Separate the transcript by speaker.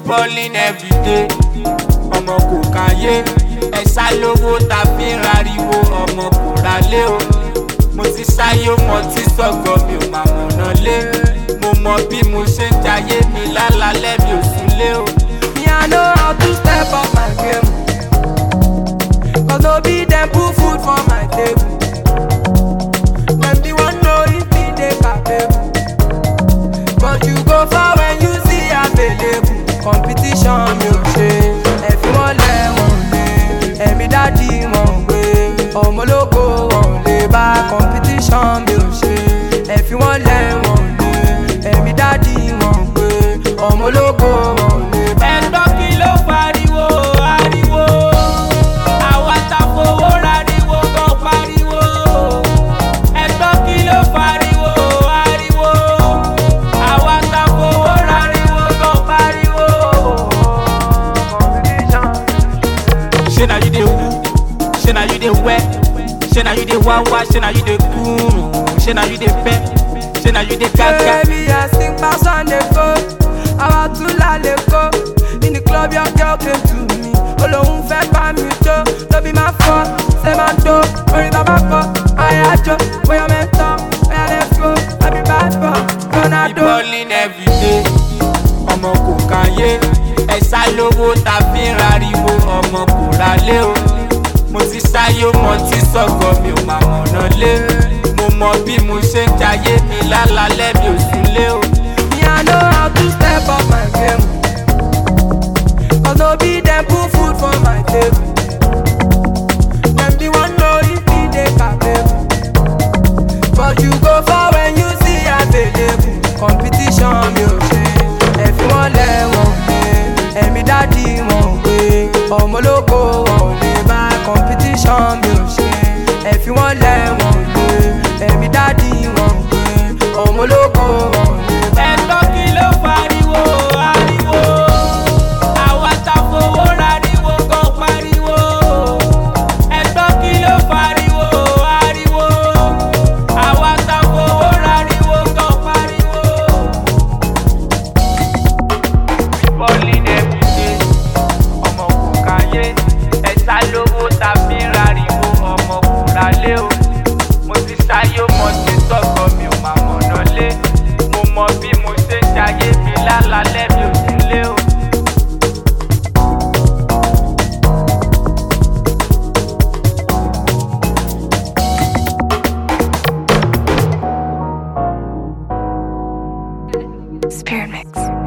Speaker 1: balling every day. Ọmọ kò káyé ẹ̀sà lówó ta fi ń rariwo ọmọ kò ralé o. Mo ti sáyé mo ti sọ̀gọ̀ mi ò máa mọ̀nà lé. Mo mọ bí mo ṣe ń jayé mi lálálẹ́ mi ò súnlé o.
Speaker 2: Me I know how to step up my game, cause no be them put food for my table. Them the one know if me dey capable, but you go far when you see available. Competition mi ò ṣe ẹ̀fí wọn lẹ́wọ̀n lé ẹ̀mí dádì wọn gbé ọmọ ológo wọn lè bá. Competition mi ò ṣe ẹ̀fí wọn lẹ́wọ̀n lé ẹ̀mí dádì wọn gbé ọmọ ológo wọn lè bá.
Speaker 1: Ẹ̀gbọ́n kí ló pariwo ariwo àwa ta fowó rariwo kan pariwo. Ẹ̀gbọ́n kí ló pariwo ariwo àwa ta fowó rariwo kan pariwo. Ṣé na you dey woo? Ṣé na you dey wet? Ṣé na you dey wawa? Ṣé na you dey kúrú? Ṣé na you dey pẹ́? Ṣé na you dey gaga?
Speaker 2: Baby, I sing pass on the go. Àwa tún lálẹ́ kó. In the club, your girl came to me. Olóhùn fẹ́ bá mi jó. No be my fault, ṣé máa ń tó. Orin bàbá kọ, àyájọ́. Bóyá mẹ́tọ́, bóyá let's go. I be bad boy, Ronaldo.
Speaker 1: Balling every day. Ọmọ kò káyé ẹ̀sà lówó ta fi ń rariwo ọmọ kò ralé o. Mo ti sáyé mo ti sọ̀gọ̀ mi ò máa mọ̀nà lé. Mo mọ bí mo ṣe ń jayé mi lálálẹ́ mi ò súnlé o.
Speaker 2: Me I know how to step up my game, cause no be them put food for my table. Them the one know if me dey capable, but you go far when you see available. Competition mi ò ṣe ẹ̀fí wọn lẹ́wọ̀n lé ẹ̀mí dádì wọn gbé ọmọ ológo wọn lè bá. Competition mi ò ṣe ẹ̀fí wọn lẹ́wọ̀n lé ẹ̀mí dádì wọn gbé ọmọ ológo wọn lè bá.
Speaker 1: Ẹ̀gbọ́n kí ló pariwo ariwo àwa ta fowó rariwo kan pariwo. Ẹ̀gbọ́n kí ló pariwo ariwo àwa ta fowó rariwo kan pariwo. Balling every day. Ọmọ kò káyé ẹ̀sà lówó ta fi ń rariwo ọmọ kò ralé o. Mo ti sáyé mo ti sọ̀gọ̀ mi ò máa mọ̀nà lé. Mo mọ bí mo ṣe ń jayé mi lálálẹ́ mi ò súnlé o.
Speaker 3: Spirit Mix.